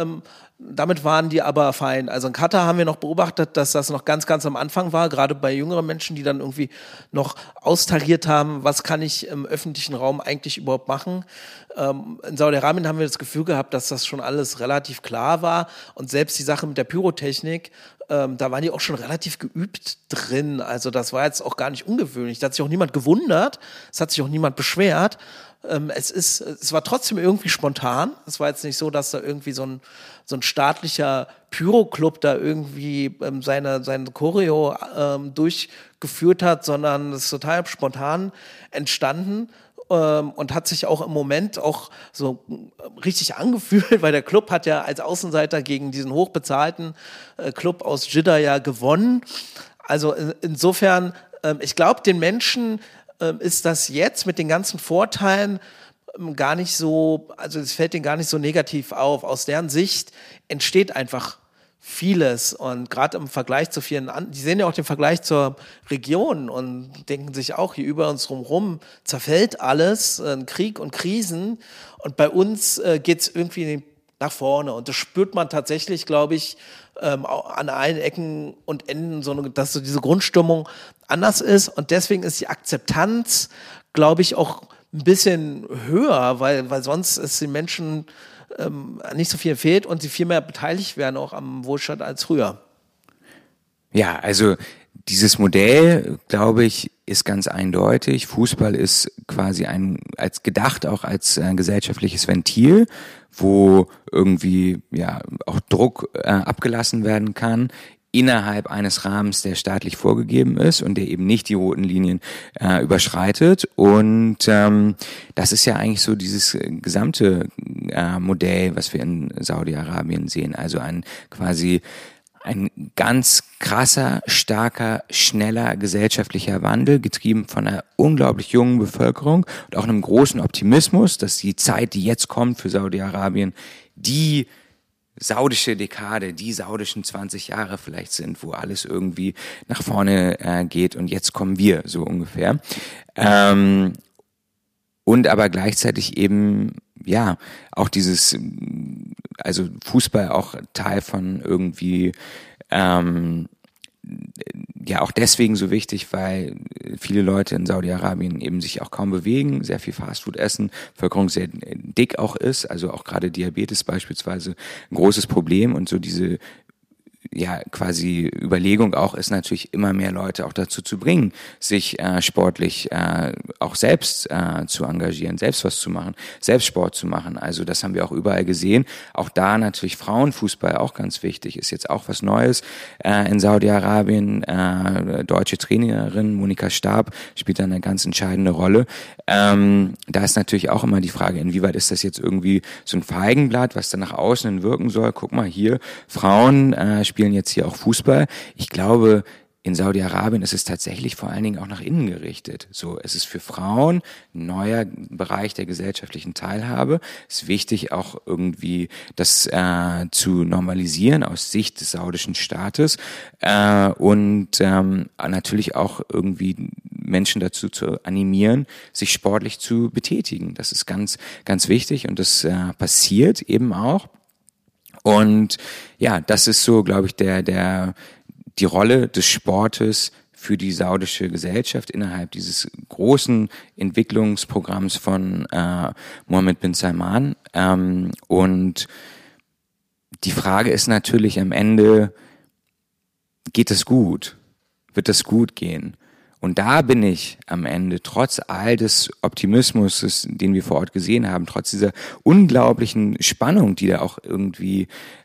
waren die aber fein. Also in Katar haben wir noch beobachtet, dass das noch ganz, ganz am Anfang war, gerade bei jüngeren Menschen, die dann irgendwie noch austariert haben, was kann ich im öffentlichen Raum eigentlich überhaupt machen. In Saudi-Arabien haben wir das Gefühl gehabt, dass das schon alles relativ klar war und selbst die Sache mit der Pyrotechnik, da waren die auch schon relativ geübt drin. Also das war jetzt auch gar nicht ungewöhnlich. Da hat sich auch niemand gewundert, es hat sich auch niemand beschwert. Es war trotzdem irgendwie spontan. Es war jetzt nicht so, dass da irgendwie so ein staatlicher Pyro-Club da irgendwie seine Choreo durchgeführt hat, sondern es ist total spontan entstanden und hat sich auch im Moment auch so richtig angefühlt, weil der Club hat ja als Außenseiter gegen diesen hochbezahlten Club aus Jeddah ja gewonnen. Also insofern, ich glaube, den Menschen ist das jetzt mit den ganzen Vorteilen gar nicht so, also es fällt denen gar nicht so negativ auf. Aus deren Sicht entsteht einfach vieles und gerade im Vergleich zu vielen anderen, die sehen ja auch den Vergleich zur Region und denken sich auch, hier über uns rum zerfällt alles, Krieg und Krisen und bei uns geht's irgendwie nach vorne. Und das spürt man tatsächlich, glaube ich, an allen Ecken und Enden, dass so diese Grundstimmung anders ist. Und deswegen ist die Akzeptanz, glaube ich, auch ein bisschen höher, weil sonst es den Menschen nicht so viel fehlt und sie viel mehr beteiligt werden auch am Wohlstand als früher. Ja, also dieses Modell, glaube ich, ist ganz eindeutig. Fußball ist quasi als gedacht auch als gesellschaftliches Ventil, wo irgendwie ja auch Druck abgelassen werden kann innerhalb eines Rahmens, der staatlich vorgegeben ist und der eben nicht die roten Linien überschreitet. Und das ist ja eigentlich so dieses gesamte Modell, was wir in Saudi-Arabien sehen. Also ein ganz krasser, starker, schneller gesellschaftlicher Wandel, getrieben von einer unglaublich jungen Bevölkerung und auch einem großen Optimismus, dass die Zeit, die jetzt kommt für Saudi-Arabien, die saudische Dekade, die saudischen 20 Jahre vielleicht sind, wo alles irgendwie nach vorne geht und jetzt kommen wir, so ungefähr. Und aber gleichzeitig eben, ja, auch dieses, also Fußball auch Teil von irgendwie, ja auch deswegen so wichtig, weil viele Leute in Saudi-Arabien eben sich auch kaum bewegen, sehr viel Fastfood essen, Bevölkerung sehr dick auch ist, also auch gerade Diabetes beispielsweise ein großes Problem und so diese ja quasi Überlegung auch ist natürlich immer mehr Leute auch dazu zu bringen, sich sportlich auch selbst zu engagieren, selbst was zu machen, selbst Sport zu machen. Also das haben wir auch überall gesehen. Auch da natürlich Frauenfußball auch ganz wichtig, ist jetzt auch was Neues in Saudi-Arabien. Deutsche Trainerin Monika Stab spielt da eine ganz entscheidende Rolle. Da ist natürlich auch immer die Frage, inwieweit ist das jetzt irgendwie so ein Feigenblatt, was dann nach außen hin wirken soll. Guck mal hier, Frauen spielen jetzt hier auch Fußball. Ich glaube, in Saudi-Arabien ist es tatsächlich vor allen Dingen auch nach innen gerichtet. So, es ist für Frauen ein neuer Bereich der gesellschaftlichen Teilhabe. Es ist wichtig, auch irgendwie das zu normalisieren aus Sicht des saudischen Staates und natürlich auch irgendwie Menschen dazu zu animieren, sich sportlich zu betätigen. Das ist ganz, ganz wichtig und das passiert eben auch. Und ja, das ist so, glaube ich, die Rolle des Sportes für die saudische Gesellschaft innerhalb dieses großen Entwicklungsprogramms von Mohammed bin Salman. Und die Frage ist natürlich am Ende, geht es gut? Wird das gut gehen? Und da bin ich am Ende, trotz all des Optimismus, den wir vor Ort gesehen haben, trotz dieser unglaublichen Spannung, die da auch irgendwie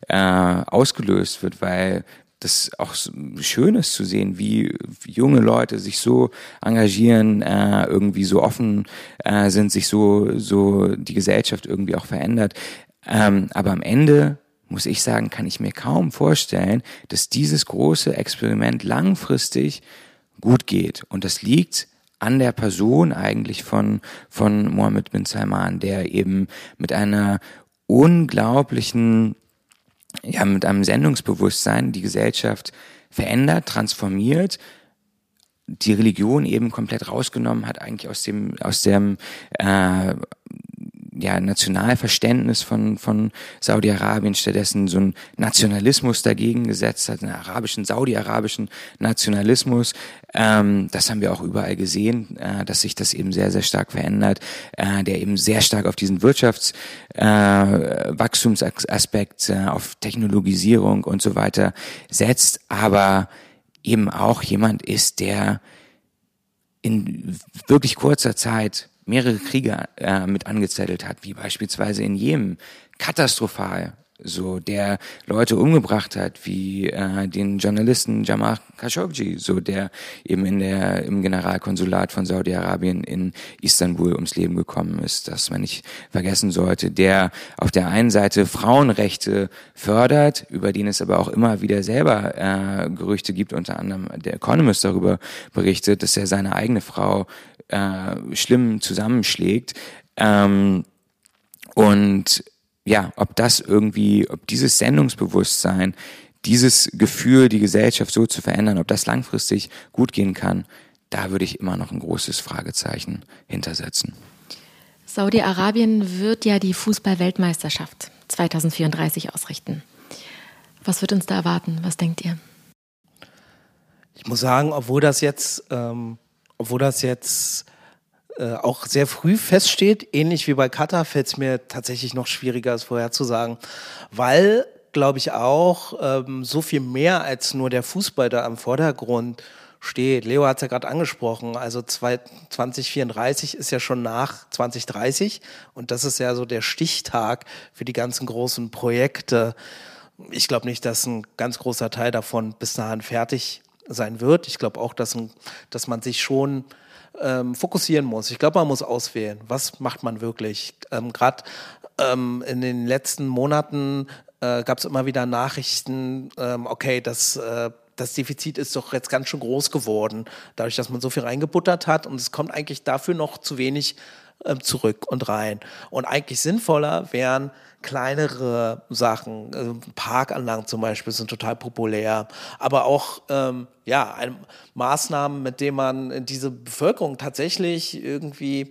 ausgelöst wird, weil das auch schön ist zu sehen, wie junge Leute sich so engagieren, irgendwie so offen sind, sich so die Gesellschaft irgendwie auch verändert. Aber am Ende muss ich sagen, kann ich mir kaum vorstellen, dass dieses große Experiment langfristig gut geht. Und das liegt an der Person eigentlich von Mohammed bin Salman, der eben mit einer unglaublichen, ja, mit einem Sendungsbewusstsein die Gesellschaft verändert, transformiert, die Religion eben komplett rausgenommen hat, eigentlich aus dem Nationalverständnis von Saudi-Arabien, stattdessen so ein Nationalismus dagegen gesetzt hat, einen saudi-arabischen Nationalismus. Das haben wir auch überall gesehen, dass sich das eben sehr, sehr stark verändert, der eben sehr stark auf diesen Wirtschaftswachstumsaspekt, auf Technologisierung und so weiter setzt, aber eben auch jemand ist, der in wirklich kurzer Zeit mehrere Kriege mit angezettelt hat, wie beispielsweise in Jemen, katastrophal, so, der Leute umgebracht hat, wie den Journalisten Jamal Khashoggi, so, der eben im Generalkonsulat von Saudi-Arabien in Istanbul ums Leben gekommen ist, das man nicht vergessen sollte, der auf der einen Seite Frauenrechte fördert, über den es aber auch immer wieder selber Gerüchte gibt, unter anderem der Economist darüber berichtet, dass er seine eigene Frau schlimm zusammenschlägt, und ja, ob dieses Sendungsbewusstsein, dieses Gefühl, die Gesellschaft so zu verändern, ob das langfristig gut gehen kann, da würde ich immer noch ein großes Fragezeichen hintersetzen. Saudi-Arabien wird ja die Fußball-Weltmeisterschaft 2034 ausrichten. Was wird uns da erwarten? Was denkt ihr? Ich muss sagen, obwohl das jetzt auch sehr früh feststeht, ähnlich wie bei Katar, fällt es mir tatsächlich noch schwieriger, es vorherzusagen, weil, glaube ich, auch so viel mehr als nur der Fußball da im Vordergrund steht. Leo hat es ja gerade angesprochen, also 2034 ist ja schon nach 2030 und das ist ja so der Stichtag für die ganzen großen Projekte. Ich glaube nicht, dass ein ganz großer Teil davon bis dahin fertig sein wird. Ich glaube auch, dass man sich schon fokussieren muss. Ich glaube, man muss auswählen. Was macht man wirklich? Gerade in den letzten Monaten gab es immer wieder Nachrichten, okay, das Defizit ist doch jetzt ganz schön groß geworden, dadurch, dass man so viel reingebuttert hat und es kommt eigentlich dafür noch zu wenig zurück und rein. Und eigentlich sinnvoller wären kleinere Sachen, Parkanlagen zum Beispiel sind total populär, aber auch Maßnahmen, mit denen man diese Bevölkerung tatsächlich irgendwie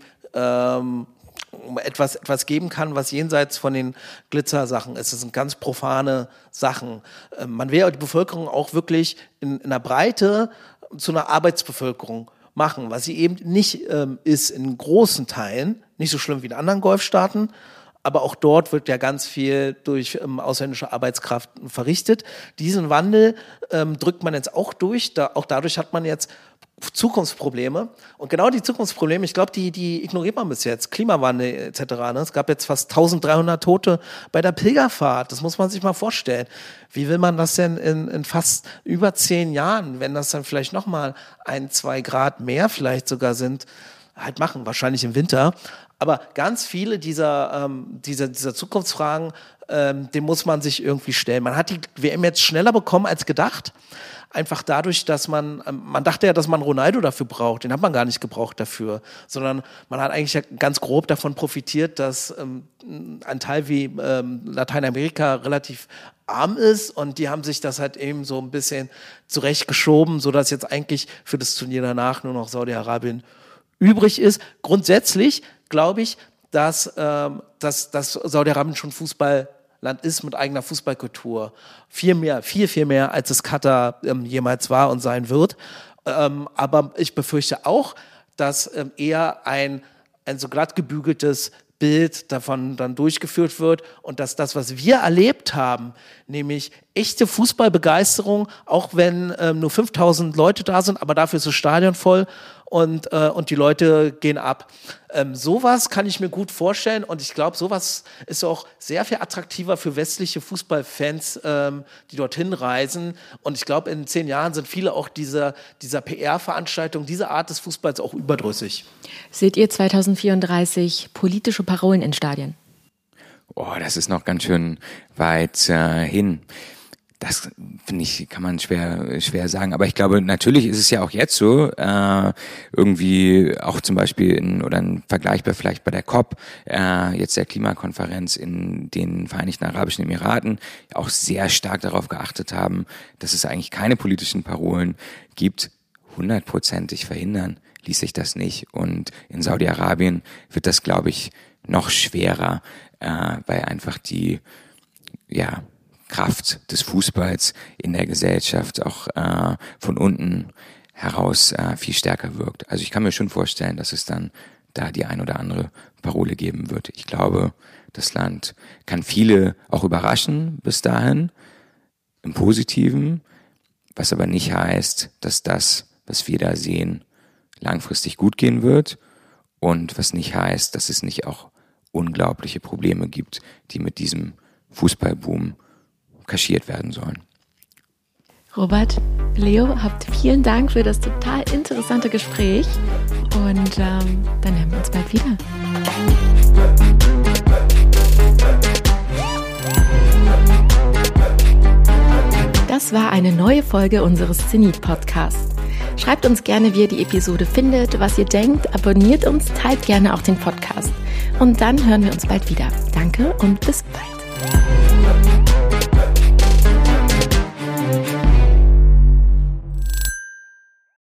etwas geben kann, was jenseits von den Glitzersachen ist. Das sind ganz profane Sachen. Man will die Bevölkerung auch wirklich in der Breite zu einer Arbeitsbevölkerung machen, was sie eben nicht ist in großen Teilen, nicht so schlimm wie in anderen Golfstaaten, aber auch dort wird ja ganz viel durch ausländische Arbeitskraft verrichtet. Diesen Wandel drückt man jetzt auch durch, auch dadurch hat man jetzt Zukunftsprobleme. Und genau die Zukunftsprobleme, ich glaube, die ignoriert man bis jetzt. Klimawandel etc. Ne? Es gab jetzt fast 1300 Tote bei der Pilgerfahrt. Das muss man sich mal vorstellen. Wie will man das denn in fast über 10 Jahren, wenn das dann vielleicht nochmal 1-2 Grad mehr vielleicht sogar sind, halt machen? Wahrscheinlich im Winter. Aber ganz viele dieser Zukunftsfragen, dem muss man sich irgendwie stellen. Man hat die WM jetzt schneller bekommen als gedacht. Einfach dadurch, dass man dachte ja, dass man Ronaldo dafür braucht. Den hat man gar nicht gebraucht dafür. Sondern man hat eigentlich ja ganz grob davon profitiert, dass ein Teil wie Lateinamerika relativ arm ist und die haben sich das halt eben so ein bisschen zurechtgeschoben, sodass jetzt eigentlich für das Turnier danach nur noch Saudi-Arabien übrig ist. Grundsätzlich glaube ich, dass Saudi-Arabien schon Fußballland ist mit eigener Fußballkultur. Viel mehr, als es Katar jemals war und sein wird. Aber ich befürchte auch, dass eher ein so glatt gebügeltes Bild davon dann durchgeführt wird und dass das, was wir erlebt haben, nämlich echte Fußballbegeisterung, auch wenn nur 5000 Leute da sind, aber dafür ist das Stadion voll und die Leute gehen ab. Sowas kann ich mir gut vorstellen und ich glaube, sowas ist auch sehr viel attraktiver für westliche Fußballfans, die dorthin reisen und ich glaube, in 10 Jahren sind viele auch dieser PR-Veranstaltung, diese Art des Fußballs auch überdrüssig. Seht ihr 2034 politische Parolen in Stadien? Oh, das ist noch ganz schön weit hin. Das finde ich, kann man schwer sagen. Aber ich glaube, natürlich ist es ja auch jetzt so, irgendwie auch zum Beispiel vergleichbar vielleicht bei der COP, jetzt der Klimakonferenz in den Vereinigten Arabischen Emiraten, auch sehr stark darauf geachtet haben, dass es eigentlich keine politischen Parolen gibt. 100%ig verhindern ließ sich das nicht. Und in Saudi-Arabien wird das, glaube ich, noch schwerer, weil einfach die Kraft des Fußballs in der Gesellschaft auch von unten heraus viel stärker wirkt. Also ich kann mir schon vorstellen, dass es dann da die ein oder andere Parole geben wird. Ich glaube, das Land kann viele auch überraschen bis dahin, im Positiven, was aber nicht heißt, dass das, was wir da sehen, langfristig gut gehen wird und was nicht heißt, dass es nicht auch unglaubliche Probleme gibt, die mit diesem Fußballboom kaschiert werden sollen. Robert, Leo, habt vielen Dank für das total interessante Gespräch und dann hören wir uns bald wieder. Das war eine neue Folge unseres Zenit-Podcasts. Schreibt uns gerne, wie ihr die Episode findet, was ihr denkt, abonniert uns, teilt gerne auch den Podcast. Und dann hören wir uns bald wieder. Danke und bis bald.